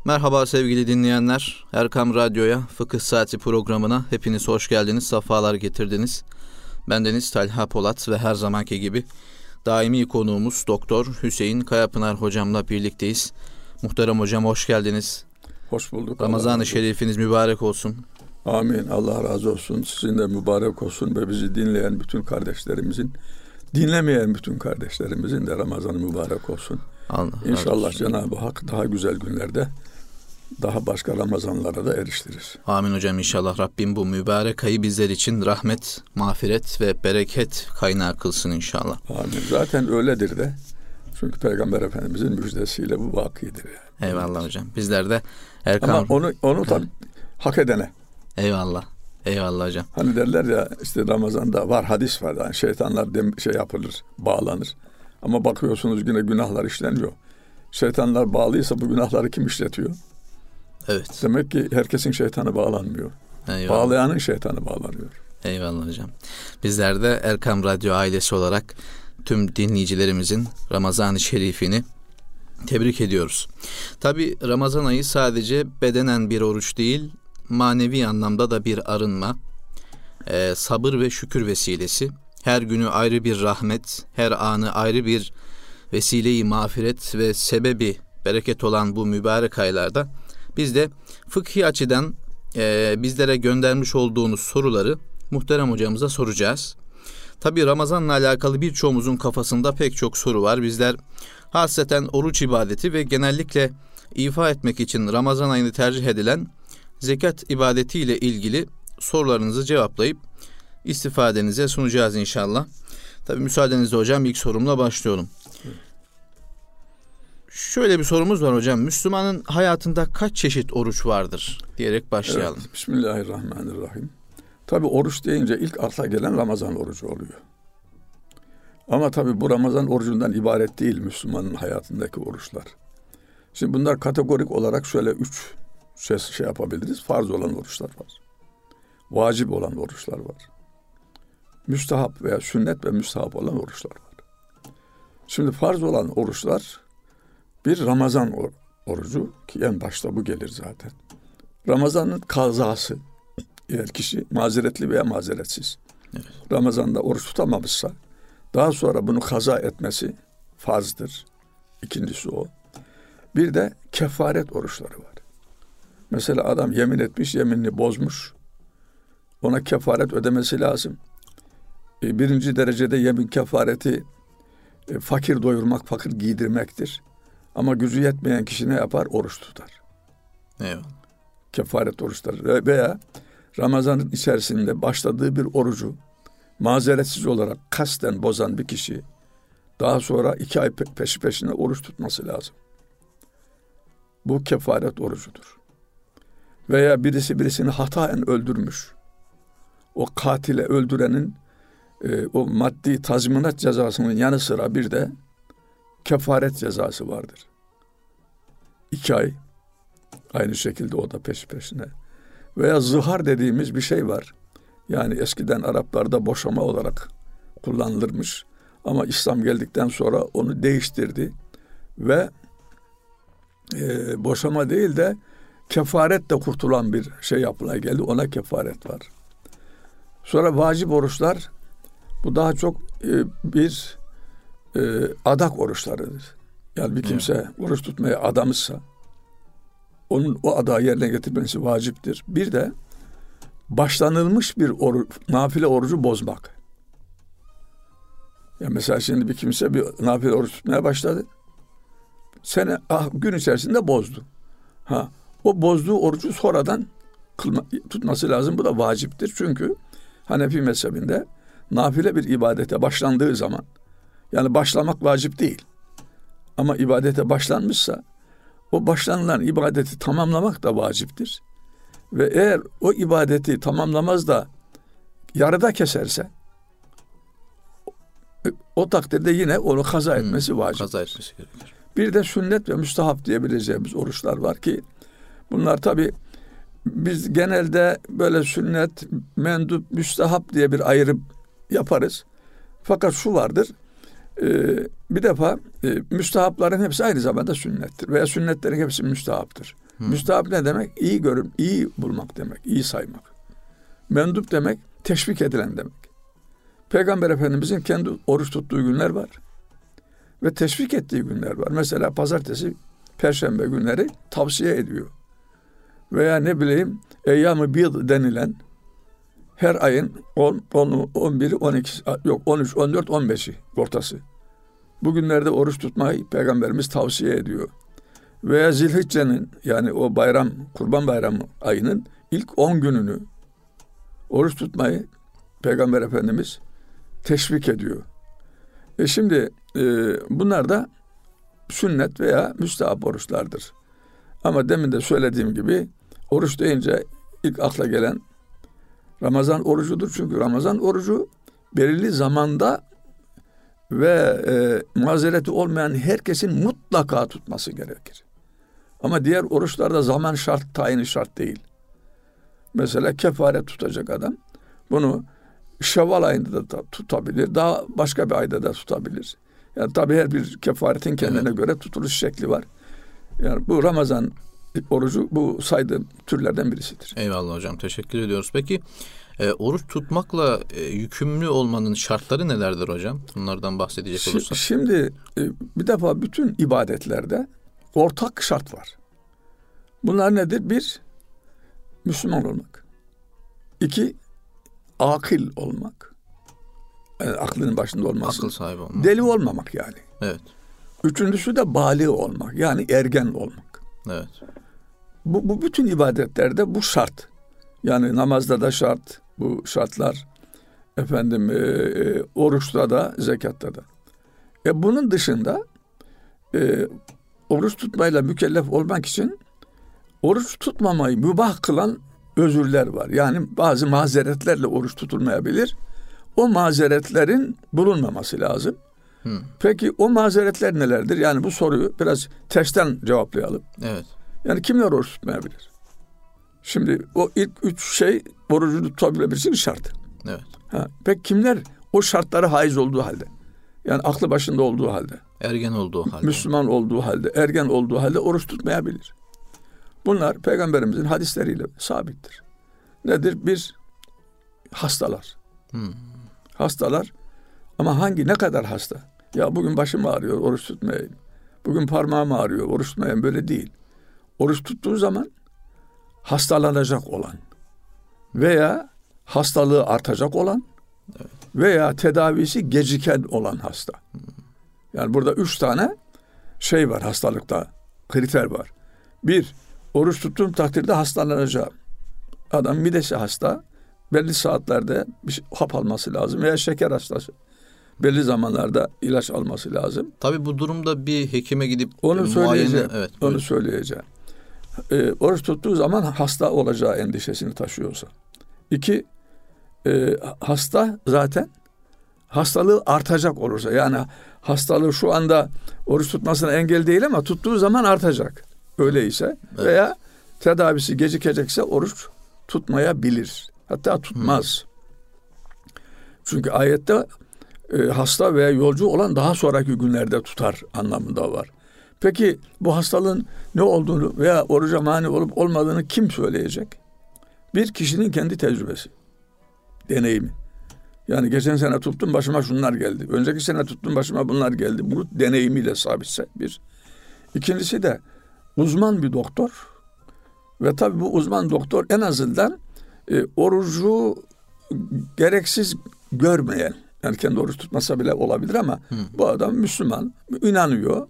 Merhaba sevgili dinleyenler. Erkam Radyo'ya, Fıkıh Saati programına hepiniz hoş geldiniz, sefalar getirdiniz. Bendeniz Talha Polat ve her zamanki gibi daimi konuğumuz Doktor Hüseyin Kayapınar hocamla birlikteyiz. Muhterem hocam hoş geldiniz. Hoş bulduk. Ramazan-ı Şerifiniz mübarek olsun. Amin. Allah razı olsun. Sizin de mübarek olsun ve bizi dinleyen bütün kardeşlerimizin, dinlemeyen bütün kardeşlerimizin de Ramazan-ı mübarek olsun. Allah İnşallah Cenab-ı Hak daha güzel günlerde daha başka Ramazanlara da eriştirir. Amin hocam, inşallah Rabbim bu mübarek ayı bizler için rahmet, mağfiret ve bereket kaynağı kılsın inşallah. Amin. Zaten öyledir de. Çünkü Peygamber Efendimizin müjdesiyle bu vakidir yani. Eyvallah hocam. Bizler de Erkam... Ama onu tabii hak edene. Eyvallah. Eyvallah hocam. Hani derler ya işte Ramazan'da var, hadis var. Yani şeytanlar yapılır, bağlanır. Ama bakıyorsunuz yine günahlar işleniyor. Şeytanlar bağlıysa bu günahları kim işletiyor? Evet. Demek ki herkesin şeytanı bağlanmıyor. Eyvallah. Bağlayanın şeytanı bağlanıyor. Eyvallah hocam. Bizler de Erkam Radyo ailesi olarak tüm dinleyicilerimizin Ramazan-ı Şerifini tebrik ediyoruz. Tabi Ramazan ayı sadece bedenen bir oruç değil, manevi anlamda da bir arınma, sabır ve şükür vesilesi. Her günü ayrı bir rahmet, her anı ayrı bir vesile-i mağfiret ve sebebi bereket olan bu mübarek aylarda biz de fıkhi açıdan bizlere göndermiş olduğunuz soruları muhterem hocamıza soracağız. Tabi Ramazan'la alakalı birçoğumuzun kafasında pek çok soru var. Bizler hasreten oruç ibadeti ve genellikle ifa etmek için Ramazan ayını tercih edilen zekat ibadetiyle ilgili sorularınızı cevaplayıp istifadenize sunacağız inşallah. Tabi müsaadenizle hocam ilk sorumla başlıyorum. Şöyle bir sorumuz var hocam. Müslümanın hayatında kaç çeşit oruç vardır diyerek başlayalım. Evet, Bismillahirrahmanirrahim. Tabi oruç deyince ilk akla gelen Ramazan orucu oluyor. Ama tabi bu Ramazan orucundan ibaret değil Müslümanın hayatındaki oruçlar. Şimdi bunlar kategorik olarak şöyle 3 şey yapabiliriz. Farz olan oruçlar var. Vacip olan oruçlar var. Müstahap veya sünnet ve müstahap olan oruçlar var. Şimdi farz olan oruçlar bir Ramazan orucu ki en başta bu gelir zaten. Ramazan'ın kazası, eğer kişi mazeretli veya mazeretsiz evet, Ramazan'da oruç tutamamışsa daha sonra bunu kaza etmesi farzdır. İkincisi o. Bir de kefaret oruçları var. Mesela adam yemin etmiş, yeminini bozmuş. Ona kefaret ödemesi lazım. Birinci derecede yemin kefareti fakir doyurmak, fakir giydirmektir. Ama gücü yetmeyen kişi ne yapar? Oruç tutar. Eyvallah. Kefaret oruçları veya Ramazan'ın içerisinde başladığı bir orucu mazeretsiz olarak kasten bozan bir kişi daha sonra 2 ay peşi peşine oruç tutması lazım. Bu kefaret orucudur. Veya birisi birisini hataen öldürmüş. O katile öldürenin o maddi tazminat cezasının yanı sıra bir de kefaret cezası vardır. 2 ay. Aynı şekilde o da peşi peşine. Veya zihar dediğimiz bir şey var. Yani eskiden Araplarda boşama olarak kullanılırmış. Ama İslam geldikten sonra onu değiştirdi. Ve boşama değil de kefaretle kurtulan bir şey yapmaya geldi. Ona kefaret var. Sonra vacip oruçlar, bu daha çok bir adak oruçlarıdır. Yani bir kimse oruç tutmaya adamışsa onun o adağı yerine getirmesi vaciptir. Bir de başlanılmış bir nafile orucu bozmak. Yani mesela şimdi bir kimse bir nafile oruç tutmaya başladı. Gün içerisinde bozdu. O bozduğu orucu sonradan tutması lazım. Bu da vaciptir. Çünkü Hanefi mezhebinde nafile bir ibadete başlandığı zaman, yani başlamak vacip değil. Ama ibadete başlanmışsa o başlanılan ibadeti tamamlamak da vaciptir. Ve eğer o ibadeti tamamlamaz da yarıda keserse o takdirde yine onu kaza etmesi vaciptir. Kaza etmesi gerekir. Bir de sünnet ve müstahap diyebileceğimiz oruçlar var ki bunlar tabii biz genelde böyle sünnet, mendup, müstahap diye bir ayrım yaparız. Fakat şu vardır, bir defa müstahapların hepsi aynı zamanda sünnettir veya sünnetlerin hepsi müstahaptır. Müstahap ne demek? İyi görüm, iyi bulmak demek, iyi saymak. Mendup demek, teşvik edilen demek. Peygamber Efendimizin kendi oruç tuttuğu günler var. Ve teşvik ettiği günler var. Mesela pazartesi, perşembe günleri tavsiye ediyor. Veya ne bileyim eyyam-ı bid denilen her ayın 10, 11'i, 12, yok 13, 14, 15'i ortası. Bu günlerde oruç tutmayı Peygamberimiz tavsiye ediyor. Veya Zilhicce'nin, yani o bayram, Kurban Bayramı ayının ilk 10 gününü oruç tutmayı Peygamber Efendimiz teşvik ediyor. Şimdi bunlar da sünnet veya müstahap oruçlardır. Ama demin de söylediğim gibi oruç deyince ilk akla gelen Ramazan orucudur. Çünkü Ramazan orucu belirli zamanda ve mazereti olmayan herkesin mutlaka tutması gerekir. Ama diğer oruçlarda zaman şart, tayini şart değil. Mesela kefaret tutacak adam bunu Şevval ayında da tutabilir. Daha başka bir ayda da tutabilir. Yani tabii her bir kefaretin kendine göre tutuluş şekli var. Yani bu Ramazan orucu bu saydığım türlerden birisidir. Eyvallah hocam, teşekkür ediyoruz. Peki oruç tutmakla yükümlü olmanın şartları nelerdir hocam? Bunlardan bahsedecek olursak. Şimdi bir defa bütün ibadetlerde ortak şart var. Bunlar nedir? Bir, Müslüman olmak. İki, akil olmak. Yani aklının başında olması. Akıl sahibi olmak. Deli olmamak yani. Evet. Üçüncüsü de bâli olmak. Yani ergen olmak. Evet. Bu bütün ibadetlerde bu şart. Yani namazda da şart. Bu şartlar oruçta da, zekatta da. Bunun dışında oruç tutmayla mükellef olmak için oruç tutmamayı mübah kılan özürler var. Yani bazı mazeretlerle oruç tutulmayabilir. O mazeretlerin bulunmaması lazım. Peki o mazeretler nelerdir? Yani bu soruyu biraz tersten cevaplayalım. Evet. Yani kimler oruç tutmayabilir? Şimdi o ilk 3 şey orucunu tutabilmesi şart. Evet. Peki kimler o şartlara haiz olduğu halde? Yani aklı başında olduğu halde. Ergen olduğu halde. Müslüman olduğu halde, ergen olduğu halde oruç tutmayabilir. Bunlar Peygamberimizin hadisleriyle sabittir. Nedir? Bir, hastalar. Hastalar ama ne kadar hasta? Ya bugün başım ağrıyor, oruç tutmayayım. Bugün parmağım ağrıyor, oruç tutmayayım. Böyle değil. Oruç tuttuğu zaman hastalanacak olan veya hastalığı artacak olan veya tedavisi geciken olan hasta. Yani burada 3 tane şey var hastalıkta, kriter var. Bir, oruç tuttuğum takdirde hastalanacağım. Adam midesi hasta, belli saatlerde bir hap alması lazım veya şeker hastası. Belli zamanlarda ilaç alması lazım. Tabii bu durumda bir hekime gidip onu söyleyeceğim. Evet, onu söyleyeceğim. Oruç tuttuğu zaman hasta olacağı endişesini taşıyorsa. 2, hasta zaten hastalığı artacak olursa, yani hastalığı şu anda oruç tutmasına engel değil ama tuttuğu zaman artacak. Öyleyse veya tedavisi gecikecekse oruç tutmayabilir. Hatta tutmaz. Çünkü ayette hasta veya yolcu olan daha sonraki günlerde tutar anlamında var. Peki bu hastalığın ne olduğunu veya oruca mani olup olmadığını kim söyleyecek? Bir kişinin kendi tecrübesi, deneyimi. Yani geçen sene tuttum başıma şunlar geldi. Önceki sene tuttum başıma bunlar geldi. Bu deneyimiyle sabitse bir. İkincisi de uzman bir doktor ve tabii bu uzman doktor en azından orucu gereksiz görmeyen, yani kendi oruç tutmasa bile olabilir ama bu adam Müslüman, inanıyor.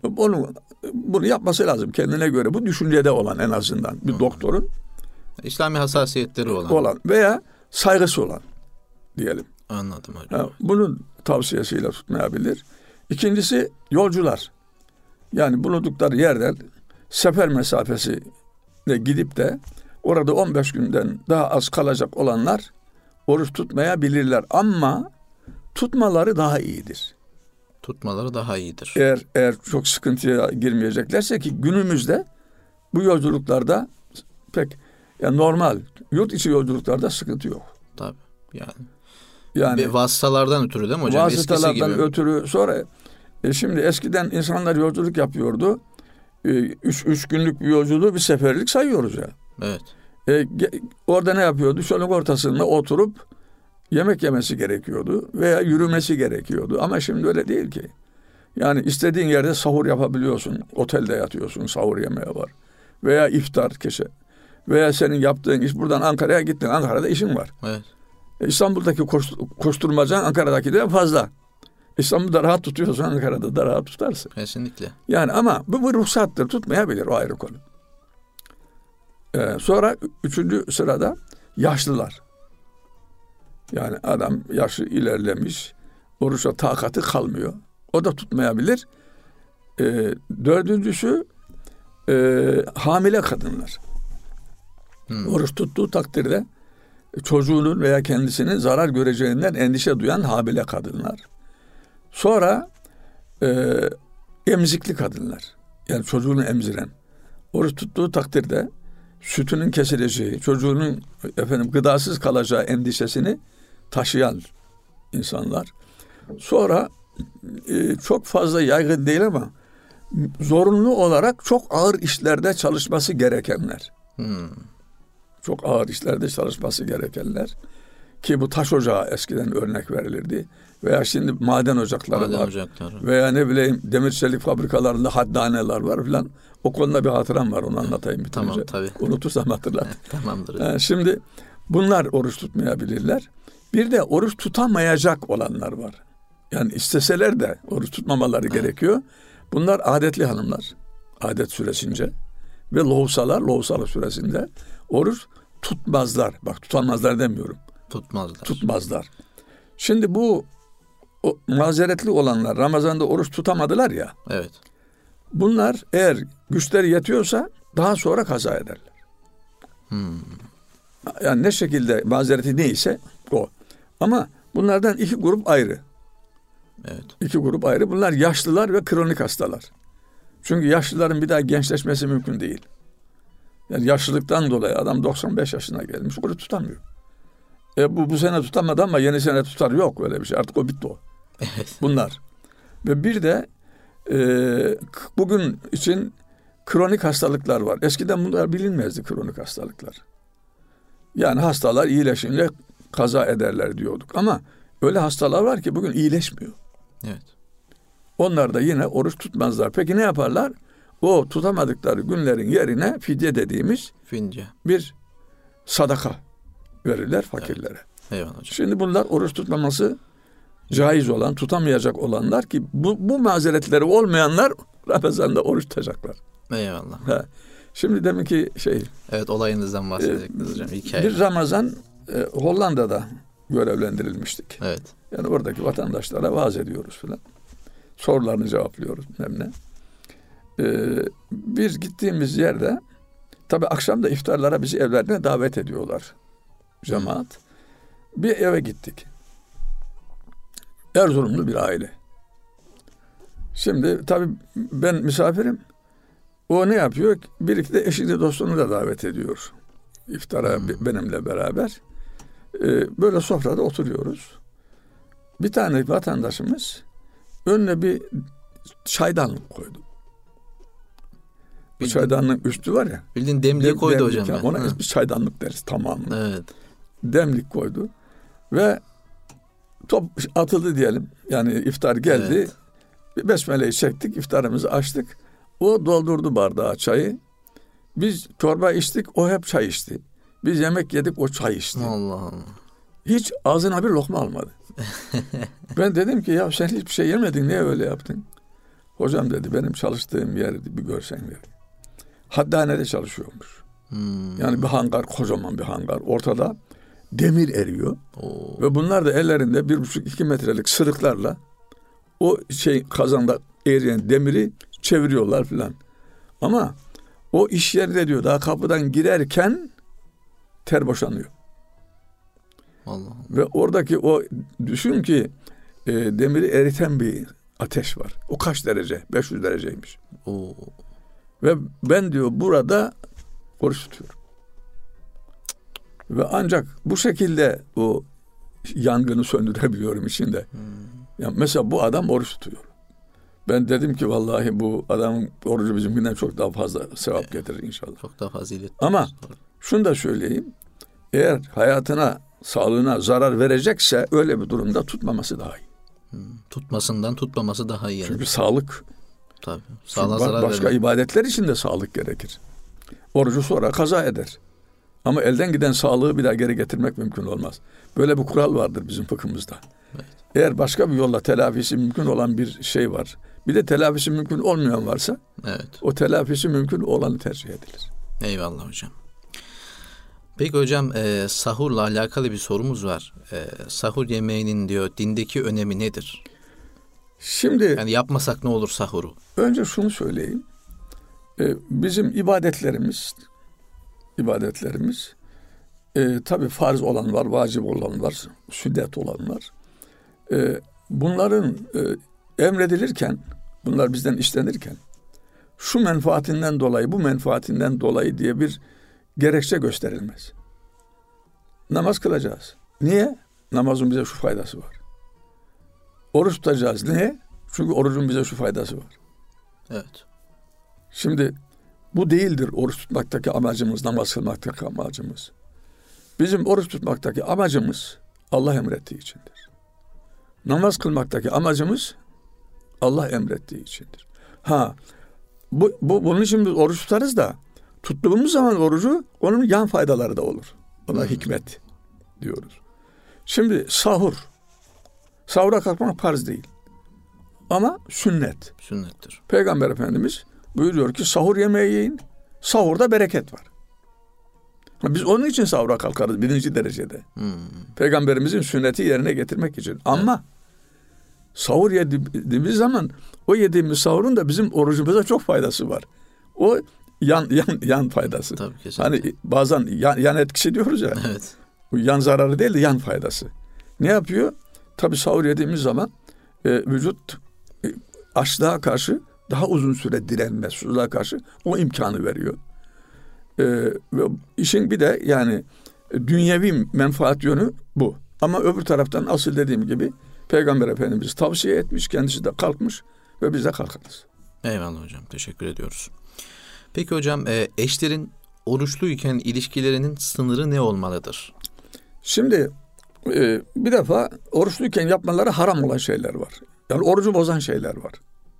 Bunu yapması lazım kendine göre. Bu düşüncede olan en azından bir doktorun. İslami hassasiyetleri olan veya saygısı olan diyelim. Anladım hocam. Bunun tavsiyesiyle tutmayabilir. İkincisi yolcular. Yani bulundukları yerden sefer mesafesine gidip de orada 15 günden daha az kalacak olanlar oruç tutmayabilirler. Ama tutmaları daha iyidir. Tutmaları daha iyidir. Eğer çok sıkıntıya girmeyeceklerse, ki günümüzde bu yolculuklarda pek yani normal yurt içi yolculuklarda sıkıntı yok. Tabii yani vasıtalardan ötürü değil mi hocam? Vasıtalardan ötürü. Sonra şimdi eskiden insanlar yolculuk yapıyordu. üç günlük bir yolculuğu bir seferlik sayıyoruz ya. Evet. Orada ne yapıyordu? Çölün ortasında oturup yemek yemesi gerekiyordu veya yürümesi gerekiyordu. Ama şimdi öyle değil ki. Yani istediğin yerde sahur yapabiliyorsun. Otelde yatıyorsun, sahur yemeği var. Veya iftar keşe. Veya senin yaptığın iş, buradan Ankara'ya gittin. Ankara'da işin var. Evet. İstanbul'daki koşturmacan Ankara'daki de fazla. İstanbul'da rahat tutuyorsan Ankara'da da rahat tutarsın. Kesinlikle. Yani ama bu ruhsattır. Tutmayabilir, o ayrı konu. Sonra 3. sırada yaşlılar. Yani adam yaşı ilerlemiş, oruçta takatı kalmıyor. O da tutmayabilir. 4. Hamile kadınlar. Oruç tuttuğu takdirde çocuğunun veya kendisinin zarar göreceğinden endişe duyan hamile kadınlar. Sonra emzikli kadınlar. Yani çocuğunu emziren. Oruç tuttuğu takdirde sütünün kesileceği, çocuğunun gıdasız kalacağı endişesini taşıyan insanlar. Sonra çok fazla yaygın değil ama zorunlu olarak çok ağır işlerde çalışması gerekenler. Çok ağır işlerde çalışması gerekenler. Ki bu taş ocağı eskiden örnek verilirdi. Veya şimdi maden ocakları var. Veya ne bileyim demir çelik fabrikalarında haddaneler var filan. O konuda bir hatıram var, onu anlatayım. Tamam, tabii. Unutursam hatırlat. Tamamdır. Şimdi bunlar oruç tutmayabilirler. Bir de oruç tutamayacak olanlar var. Yani isteseler de oruç tutmamaları gerekiyor. Bunlar adetli hanımlar. Adet süresince. Ve lohusalar süresinde oruç tutmazlar. Bak, tutamazlar demiyorum. Tutmazlar. Şimdi bu mazeretli olanlar Ramazan'da oruç tutamadılar ya. Evet. Bunlar eğer güçleri yetiyorsa daha sonra kaza ederler. Yani ne şekilde mazereti neyse o. Ama bunlardan 2 grup ayrı. Evet. 2 grup ayrı. Bunlar yaşlılar ve kronik hastalar. Çünkü yaşlıların bir daha gençleşmesi mümkün değil. Yani yaşlılıktan dolayı adam 95 yaşına gelmiş, oruç tutamıyor. Bu sene tutamadı ama yeni sene tutar. Yok öyle bir şey. Artık o bitti o. Evet. Bunlar. Ve bir de bugün için kronik hastalıklar var. Eskiden bunlar bilinmezdi, kronik hastalıklar. Yani hastalar iyileşince kaza ederler diyorduk. Ama öyle hastalar var ki bugün iyileşmiyor. Evet. Onlar da yine oruç tutmazlar. Peki ne yaparlar? O tutamadıkları günlerin yerine fidye dediğimiz bir sadaka verirler fakirlere. Evet. Eyvallah hocam. Şimdi bunlar oruç tutmaması caiz olan, tutamayacak olanlar ki bu mazeretleri olmayanlar Ramazan'da oruç tutacaklar. Eyvallah. Şimdi demin ki evet, olayınızdan bahsedecektiniz hocam. Bir Ramazan Hollanda'da görevlendirilmiştik. Evet. Yani oradaki vatandaşlara vaaz ediyoruz falan. Sorularını cevaplıyoruz. Bir gittiğimiz yerde tabii akşam da iftarlara bizi evlerine davet ediyorlar. Cemaat. Bir eve gittik. Erzurumlu bir aile. Şimdi tabii ben misafirim. O ne yapıyor? Bir iki de eşini dostunu da davet ediyor. İftara benimle beraber. Böyle sofrada oturuyoruz. Bir tane vatandaşımız önüne bir çaydanlık koydu. Bu çaydanlığın üstü var ya. Bildiğin demliği koydu hocam. Ona biz çaydanlık deriz tamamını. Evet. Demlik koydu. Ve top atıldı diyelim. Yani iftar geldi. Evet. Besmele'yi çektik. İftarımızı açtık. O doldurdu bardağa çayı. Biz çorba içtik. O hep çay içti. Biz yemek yedik. O çay içti. Allah Allah. Hiç ağzına bir lokma almadı. Ben dedim ki ya sen hiçbir şey yemedin. Niye öyle yaptın? Hocam dedi benim çalıştığım yeri bir görsen dedi. Haddanede çalışıyormuş. Yani bir hangar, kocaman bir hangar. Ortada demir eriyor. Ve bunlar da ellerinde 1,5-2 metrelik sırıklarla o kazanda eriyen demiri çeviriyorlar filan. Ama o iş yerinde diyor daha kapıdan girerken ter boşanıyor. Allah. Ve oradaki o düşün ki demiri eriten bir ateş var. O kaç derece? 500 dereceymiş. Ve ben diyor burada oruç tutuyorum. Ve ancak bu şekilde o yangını söndürebiliyorum içinde. Yani mesela bu adam oruç tutuyor. Ben dedim ki vallahi bu adamın orucu bizimkinden çok daha fazla sevap getirir inşallah. Çok daha fazilet. Ama şunu da söyleyeyim. Eğer hayatına, sağlığına zarar verecekse öyle bir durumda tutmaması daha iyi. Tutmasından tutmaması daha iyi. Çünkü sağlık. Tabii. Başka ibadetler için de sağlık gerekir. Orucu sonra kaza eder. Ama elden giden sağlığı bir daha geri getirmek mümkün olmaz. Böyle bir kural vardır bizim fıkhımızda. Evet. Eğer başka bir yolla telafisi mümkün olan bir şey var, bir de telafisi mümkün olmayan varsa, evet, o telafisi mümkün olanı tercih edilir. Eyvallah hocam. Peki hocam, sahurla alakalı bir sorumuz var. Sahur yemeğinin diyor dindeki önemi nedir? Şimdi yani yapmasak ne olur sahuru? Önce şunu söyleyeyim. Bizim ibadetlerimiz tabii farz olan var, vacip olan var, sünnet olan var. Bunların emredilirken, bunlar bizden istenirken şu menfaatinden dolayı, bu menfaatinden dolayı diye bir gerekçe gösterilmez. Namaz kılacağız. Niye? Namazın bize şu faydası var. Oruç tutacağız. Niye? Çünkü orucun bize şu faydası var. Evet. Şimdi bu değildir oruç tutmaktaki amacımız, namaz kılmaktaki amacımız. Bizim oruç tutmaktaki amacımız Allah emrettiği içindir. Namaz kılmaktaki amacımız Allah emrettiği içindir. Bunun için biz oruç tutarız da tuttuğumuz zaman orucu onun yan faydaları da olur. Ona hikmet diyoruz. Şimdi sahura kalkmak farz değil. Ama sünnet. Sünnettir. Peygamber Efendimiz buyuruyor ki sahur yemeği yiyin. Sahurda bereket var. Biz onun için sahura kalkarız birinci derecede. Peygamberimizin sünneti yerine getirmek için. Ama sahur yediğimiz zaman o yediğimiz sahurun da bizim orucumuza çok faydası var. O yan faydası. Tabii, kesinlikle. Hani bazen yan etkisi diyoruz ya. Evet. Bu yan zararı değil de yan faydası. Ne yapıyor? Tabii sahur yediğimiz zaman vücut açlığa karşı daha uzun süre direnme, susuzluğa karşı o imkanı veriyor. Ve işin bir de yani dünyevi menfaat yönü bu. Ama öbür taraftan asıl dediğim gibi Peygamber Efendimiz tavsiye etmiş, kendisi de kalkmış ve biz de kalkarız. Eyvallah hocam, teşekkür ediyoruz. Peki hocam, eşlerin oruçluyken ilişkilerinin sınırı ne olmalıdır? Şimdi bir defa oruçluyken yapmaları haram olan şeyler var. Yani orucu bozan şeyler var.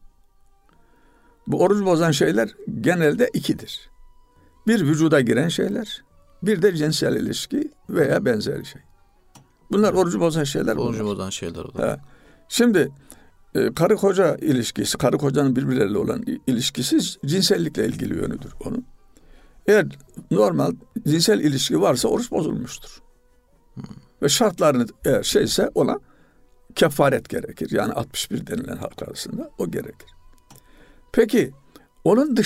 Bu orucu bozan şeyler genelde ikidir. Bir vücuda giren şeyler, bir de cinsel ilişki veya benzeri şey. Bunlar orucu bozan şeyler. Orucu bozan şeyler olur. Şimdi karı koca ilişkisi, karı kocanın birbirleriyle olan ilişkisi cinsellikle ilgili yönüdür onun. Eğer normal cinsel ilişki varsa oruç bozulmuştur. Ve şartlarını eğer şeyse ona kefaret gerekir. Yani 61 denilen halk arasında o gerekir. Peki onun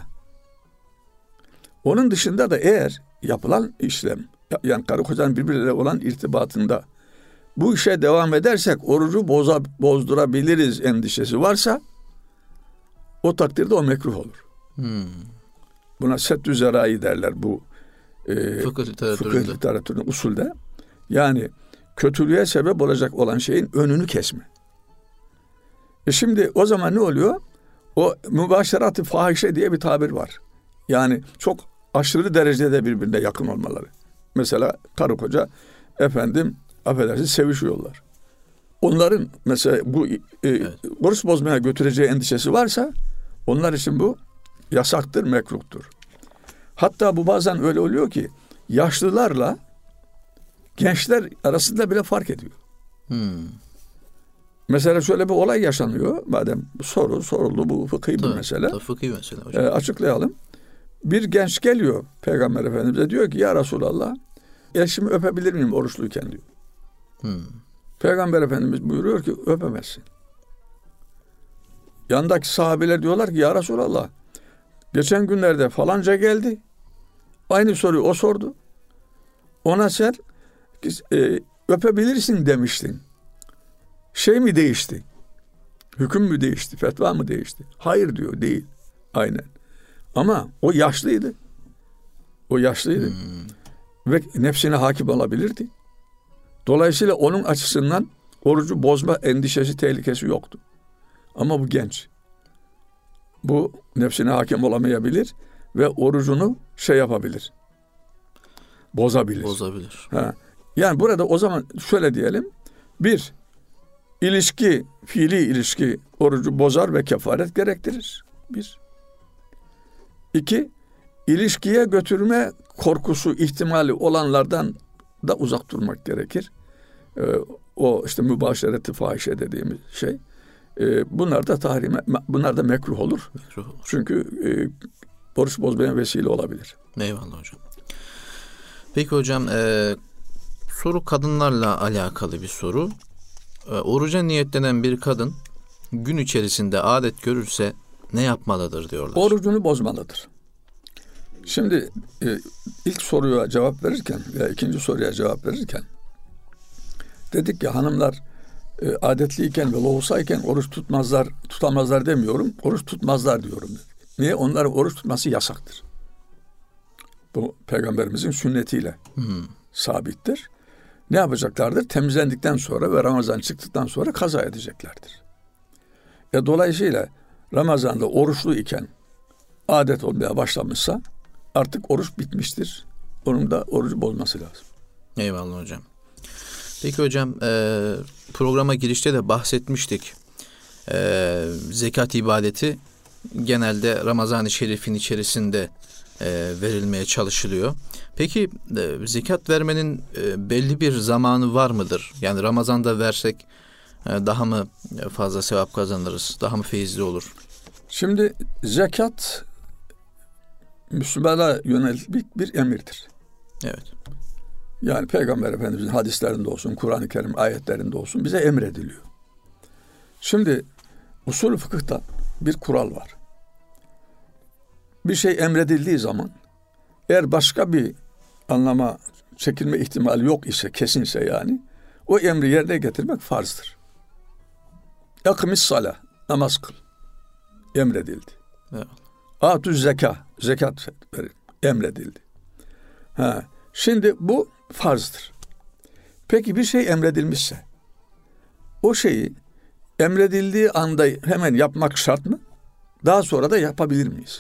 dışında da eğer yapılan işlem, yani karı kocanın birbirleriyle olan irtibatında bu işe devam edersek orucu bozdurabiliriz endişesi varsa o takdirde o mekruh olur. Buna seddü zerai derler bu fıkıh literatüründe usulde. Yani kötülüğe sebep olacak olan şeyin önünü kesme. Şimdi o zaman ne oluyor? O mübaşerat-ı fahişe diye bir tabir var. Yani çok aşırı derecede birbirine yakın olmaları. Mesela karı koca affedersiniz sevişiyorlar. Onların mesela bu oruç bozmaya götüreceği endişesi varsa onlar için bu yasaktır, mekruhtur. Hatta bu bazen öyle oluyor ki yaşlılarla gençler arasında bile fark ediyor. Mesela şöyle bir olay yaşanıyor. Madem soruldu bu fıkhi bir mesele. Tabii, fıkhi mesele hocam. Açıklayalım. Bir genç geliyor Peygamber Efendimiz'e diyor ki ya Resulallah eşimi öpebilir miyim oruçluyken diyor. Peygamber Efendimiz buyuruyor ki öpemezsin. Yandaki sahabeler diyorlar ki ya Resulallah geçen günlerde falanca geldi. Aynı soruyu o sordu. Ona sen öpebilirsin demiştin. Şey mi değişti? Hüküm mü değişti? Fetva mı değişti? Hayır diyor, değil. Aynen. Ama o yaşlıydı. Ve nefsine hakim olabilirdi. Dolayısıyla onun açısından orucu bozma endişesi, tehlikesi yoktu. Ama bu genç. Bu nefsine hakim olamayabilir ve orucunu yapabilir. Bozabilir. Yani burada o zaman şöyle diyelim. 1. Fiili ilişki orucu bozar ve kefaret gerektirir. 1. 2. İlişkiye götürme korkusu ihtimali olanlardan da uzak durmak gerekir. O mübaşereti fahişe dediğimiz şey. Bunlar da mekruh olur. Çünkü oruç bozmaya vesile olabilir. Eyvallah hocam. Peki hocam, soru kadınlarla alakalı bir soru. Oruca niyetlenen bir kadın gün içerisinde adet görürse ne yapmalıdır diyorlar. Orucunu bozmalıdır. Şimdi ilk soruya cevap verirken veya ikinci soruya cevap verirken dedik ki hanımlar adetliyken ve loğusayken oruç tutamazlar demiyorum. Oruç tutmazlar diyorum dedik. Niye? Onların oruç tutması yasaktır. Bu Peygamberimizin sünnetiyle sabittir. Ne yapacaklardır? Temizlendikten sonra ve Ramazan çıktıktan sonra kaza edeceklerdir. Dolayısıyla Ramazan'da oruçlu iken adet olmaya başlamışsa artık oruç bitmiştir. Onun da orucu bozması lazım. Eyvallah hocam. Peki hocam, programa girişte de bahsetmiştik. Zekat ibadeti genelde Ramazan-ı Şerif'in içerisinde verilmeye çalışılıyor. Peki zekat vermenin belli bir zamanı var mıdır? Yani Ramazan'da versek daha mı fazla sevap kazanırız? Daha mı feyizli olur? Şimdi zekat Müslümana yönelik bir emirdir. Evet. Yani Peygamber Efendimiz'in hadislerinde olsun, Kur'an-ı Kerim ayetlerinde olsun bize emrediliyor. Şimdi usul fıkıhta bir kural var. Bir şey emredildiği zaman eğer başka bir anlama çekilme ihtimali yok ise, kesinse yani, o emri yerine getirmek farzdır. Yakımis salah, namaz kıl. Emredildi. Evet. Atuz zekat verin. Emredildi. Şimdi bu farzdır. Peki bir şey emredilmişse, o şeyi emredildiği anda hemen yapmak şart mı? Daha sonra da yapabilir miyiz?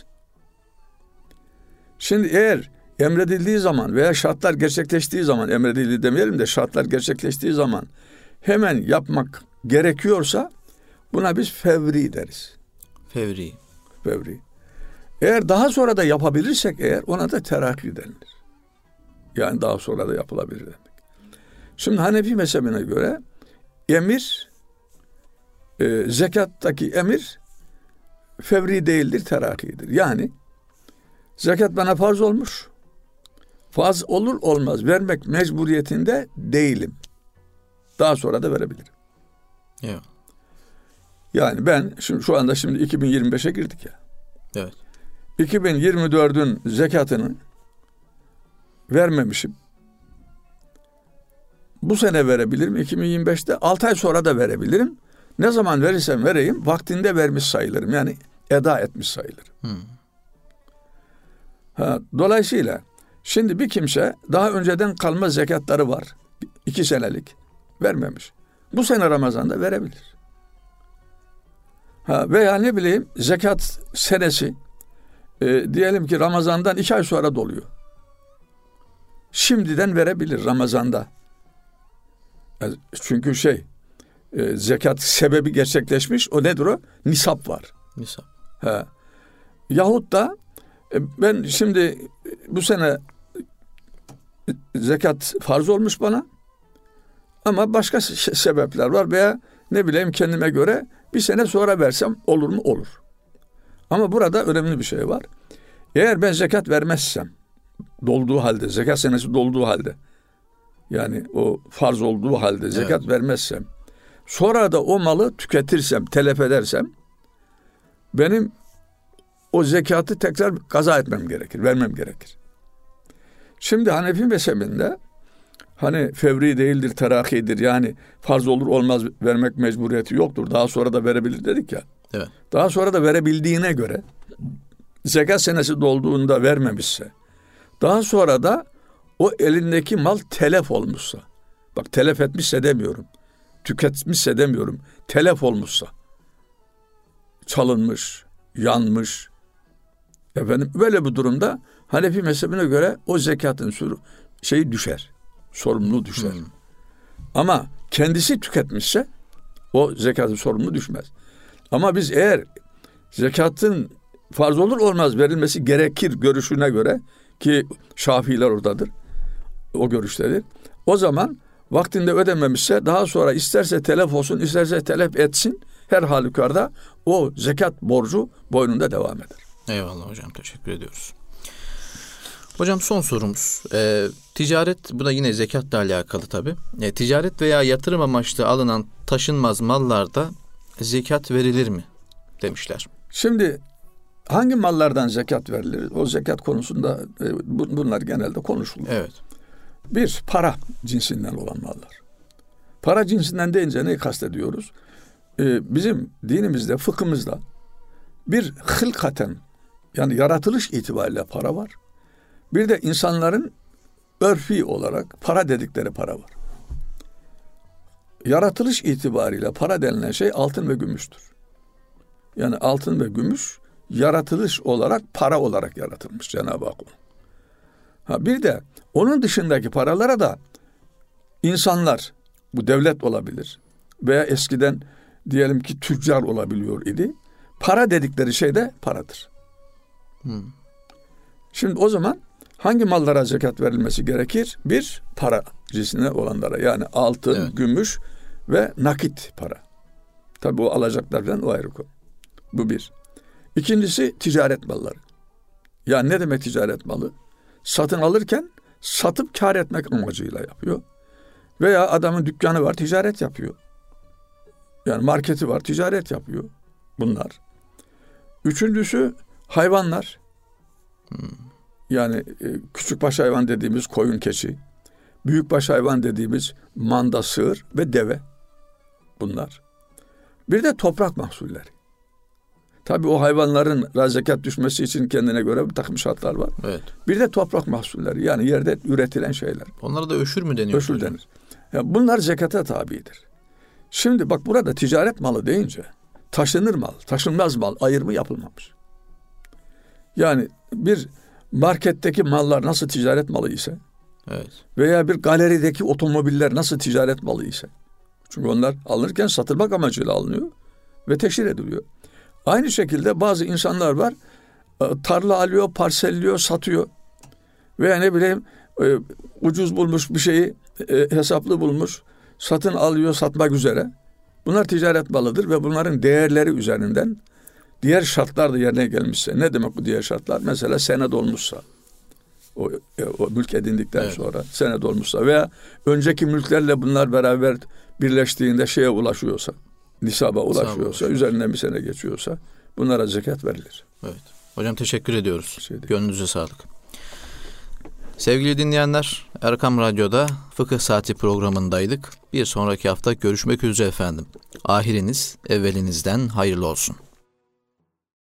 Şimdi eğer emredildiği zaman veya şartlar gerçekleştiği zaman, emredildiği demeyelim de şartlar gerçekleştiği zaman hemen yapmak gerekiyorsa buna biz fevri deriz. Fevri. Eğer daha sonra da yapabilirsek ona da terakki denilir. Yani daha sonra da yapılabilir demek. Şimdi Hanefi mezhebine göre emir, zekattaki emir fevri değildir, terakkidir. Yani zekat bana farz olmuş. Farz olur olmaz vermek mecburiyetinde değilim. Daha sonra da verebilirim. Evet. Yani ben şu anda 2025'e girdik ya. Evet. 2024'ün zekatını vermemişim. Bu sene verebilirim. 2025'te 6 ay sonra da verebilirim. Ne zaman verirsem vereyim vaktinde vermiş sayılırım. Yani eda etmiş sayılırım. Dolayısıyla şimdi bir kimse daha önceden kalma zekatları var. 2 senelik vermemiş. Bu sene Ramazan'da verebilir. Veya ne bileyim zekat senesi diyelim ki Ramazan'dan 2 ay sonra doluyor. Şimdiden verebilir Ramazan'da. Çünkü zekat sebebi gerçekleşmiş. O nedir o? Nisap var. Nisap. Yahut da ben şimdi bu sene zekat farz olmuş bana ama başka sebepler var veya ne bileyim kendime göre bir sene sonra versem olur mu? Olur. Ama burada önemli bir şey var. Eğer ben zekat vermezsem dolduğu halde, zekat senesi dolduğu halde yani o farz olduğu halde zekat vermezsem sonra da o malı tüketirsem, telef edersem benim o zekatı tekrar kaza etmem gerekir, vermem gerekir. Şimdi Hanefi mezhebinde fevri değildir, terakkidir. Yani farz olur olmaz vermek mecburiyeti yoktur. Daha sonra da verebilir dedik ya. Evet. Daha sonra da verebildiğine göre zekat senesi dolduğunda vermemişse daha sonra da o elindeki mal telef olmuşsa, bak telef etmişse demiyorum, tüketmişse demiyorum, telef olmuşsa çalınmış, yanmış. Efendim böyle bir durumda Hanefi mezhebine göre o zekatın şeyi düşer. Sorumluluğu düşer. Ama kendisi tüketmişse o zekatın sorumluluğu düşmez. Ama biz eğer zekatın farz olur olmaz verilmesi gerekir görüşüne göre, ki Şafiiler oradadır, o görüştedir. O zaman vaktinde ödememişse daha sonra isterse telef olsun, isterse telef etsin, her halükarda o zekat borcu boynunda devam eder. Eyvallah hocam, teşekkür ediyoruz. Hocam son sorumuz. Ticaret, bu da yine zekatla alakalı tabii. Ticaret veya yatırım amaçlı alınan taşınmaz mallarda zekat verilir mi demişler. Şimdi hangi mallardan zekat verilir? O zekat konusunda bunlar genelde konuşulur. Evet. Bir, para cinsinden olan mallar. Para cinsinden deyince neyi kastediyoruz? Bizim dinimizde, fıkhımızda bir hılkaten, yani yaratılış itibariyle para var. Bir de insanların örfi olarak para dedikleri para var. Yaratılış itibariyle para denilen şey altın ve gümüştür. Yani altın ve gümüş yaratılış olarak para olarak yaratılmış Cenab-ı Hak. Bir de onun dışındaki paralara da insanlar, bu devlet olabilir veya eskiden diyelim ki tüccar olabiliyor idi. Para dedikleri şey de paradır. Şimdi o zaman hangi mallara zekat verilmesi gerekir? Bir, para cinsine olanlara, yani altın, evet, gümüş ve nakit para. Tabii o alacaklar falan o ayrı konu. Bu bir. İkincisi ticaret malları. Yani ne demek ticaret malı? Satın alırken satıp kar etmek amacıyla yapıyor. Veya adamın dükkanı var, ticaret yapıyor. Yani marketi var, ticaret yapıyor. Bunlar. Üçüncüsü hayvanlar. Yani küçükbaş hayvan dediğimiz koyun, keçi. Büyükbaş hayvan dediğimiz manda, sığır ve deve. Bunlar. Bir de toprak mahsulleri. Tabii o hayvanların zekat düşmesi için kendine göre bir takım şartlar var. Evet. Bir de toprak mahsulleri, yani yerde üretilen şeyler. Onlara da öşür mü deniyor? Öşür denir. Yani bunlar zekata tabidir. Şimdi bak, burada ticaret malı deyince taşınır mal, taşınmaz mal ayrımı yapılmamış. Yani bir marketteki mallar nasıl ticaret malı ise, evet, veya bir galerideki otomobiller nasıl ticaret malı ise, çünkü onlar alınırken satılmak amacıyla alınıyor ve teşhir ediliyor. Aynı şekilde bazı insanlar var, tarla alıyor, parselliyor, satıyor. Veya ne bileyim ucuz bulmuş bir şeyi, hesaplı bulmuş, satın alıyor satmak üzere. Bunlar ticaret malıdır ve bunların değerleri üzerinden diğer şartlar da yerine gelmişse. Ne demek bu diğer şartlar? Mesela senet olmuşsa, o mülk edindikten, evet, sonra senet olmuşsa veya önceki mülklerle bunlar beraber birleştiğinde şeye ulaşıyorsa, nisaba ulaşıyorsa, üzerinden bir sene geçiyorsa bunlara zekat verilir. Evet. Hocam teşekkür ediyoruz. Gönlünüze sağlık. Sevgili dinleyenler, Erkam Radyo'da Fıkıh Saati programındaydık. Bir sonraki hafta görüşmek üzere efendim. Ahiriniz evvelinizden hayırlı olsun.